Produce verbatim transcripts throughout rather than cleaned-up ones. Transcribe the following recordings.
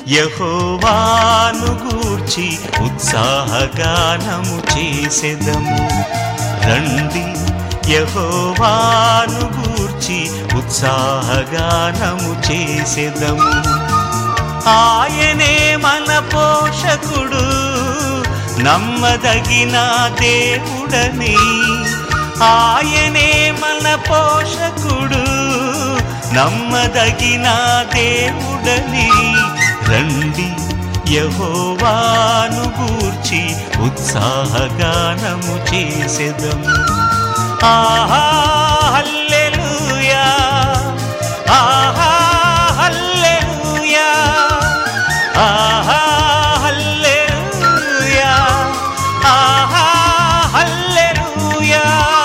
యెహోవాను గూర్చి ఉత్సాహగానము చేసెదము. రండి యెహోవాను గూర్చి ఉత్సాహగానము చేసెదము. ఆయనే మన పోషకుడు, నమ్మదగిన దేవుడని. ఆయనే మన పోషకుడు, నమ్మదగిన దేవుడని. రండి యెహోవాను గూర్చి ఉత్సాహగానము చేసెదము. ఆహా హల్లెలూయా, ఆహా హల్లెలూయా, ఆహా హల్లెలూయా, ఆహా హల్లెలూయా.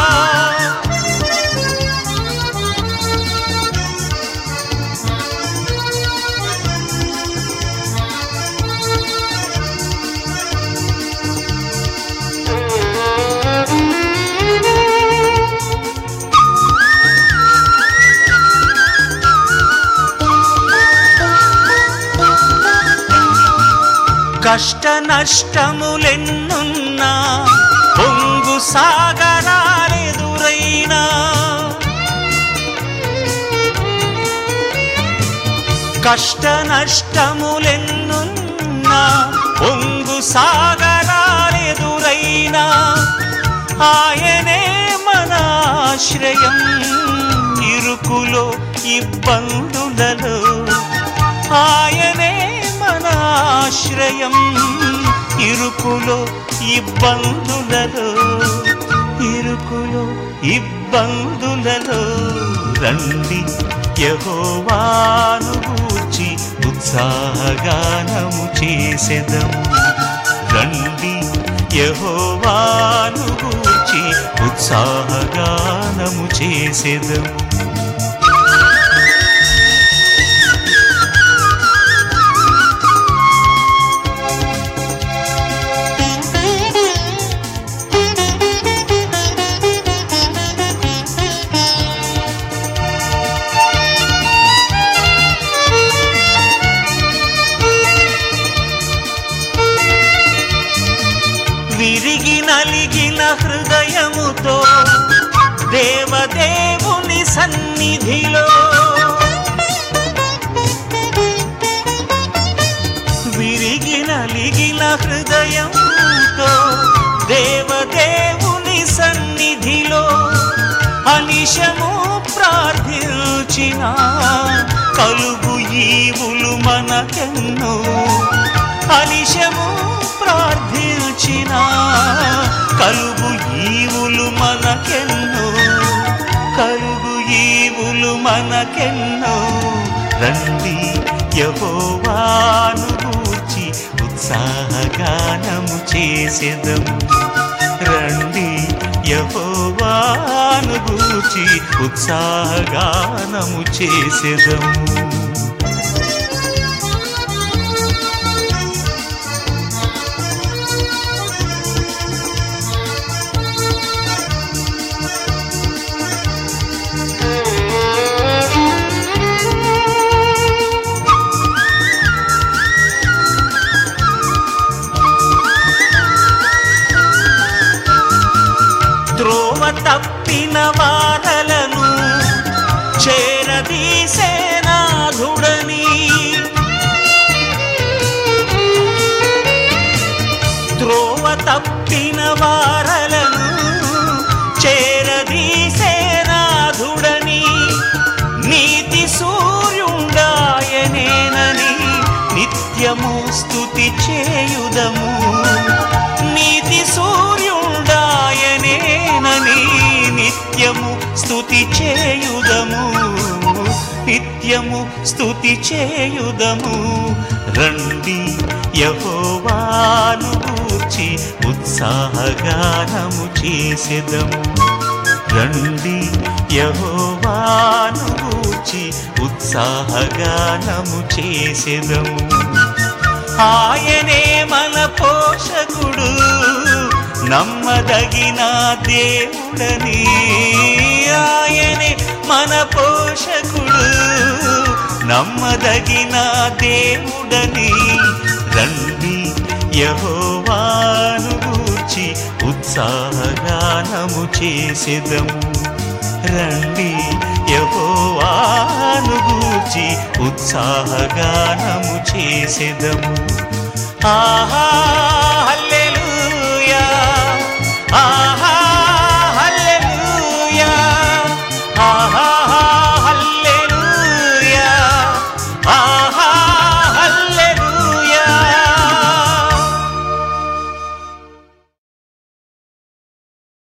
కష్ట నష్టములెన్నున్నా, పొంగు సాగరాలెదురైనా, కష్ట నష్టములెన్నున్నా, పొంగు సాగరాలెదురైనా, ఆయనే మన ఆశ్రయం. ఇరుకులో ఇబ్బందులలో ఆయనే మన ఆశ్రయం. ఇరుకులో ఇబ్బందులలో, ఇరుకులో ఇబ్బందులలో. రండి యెహోవాను గూర్చి ఉత్సాహగానము చేసెదము. రండి యెహోవాను గూర్చి ఉత్సాహగానము చేసెదము. విరిగి నలిగిన హృదయముతో దేవదేవుని సన్నిధిలో, విరిగి నలిగిన హృదయముతో దేవదేవుని సన్నిధిలో అనిశము ప్రార్థించిన కలుగు ఈవులు మనకెన్నో. అనిశము ప్రార్థించిన కలుగు ఈవులు మనకెన్నో, కలుగు ఈవులు మనకెన్నో. రండి యెహోవాను గూర్చి ఉత్సాహగానము చేసెదము. రండి యెహోవాను గూర్చి ఉత్సాహగానము చేసెదము. త్రోవ తప్పిన వారలను చేరదీసేనాధుడని, త్రోవ తప్పిన వారలను చేరదీసేనాధుడని. నీతి సూర్యుడాయనేనని నిత్యము స్తుతి చేయుదము. నీతి సూర్యుడాయనేనని నిత్యము స్తుతి చేయుదము, నిత్యము స్తుతి చేయుదము. రండి యెహోవాను గూర్చి ఉత్సాహగానము చేసెదము. రండి యెహోవాను గూర్చి ఉత్సాహగానము చేసెదము. ఆయనే మన పోషకుడు, నమ్మదగిన దేవుడని. ఆయనే మన పోషకుడు, నమ్మదగిన దేవుడని రండి యెహోవాను గూర్చి ఉత్సాహగానము చేసెదము రండి యెహోవాను గూర్చి ఉత్సాహగానము చేసెదము ఆహా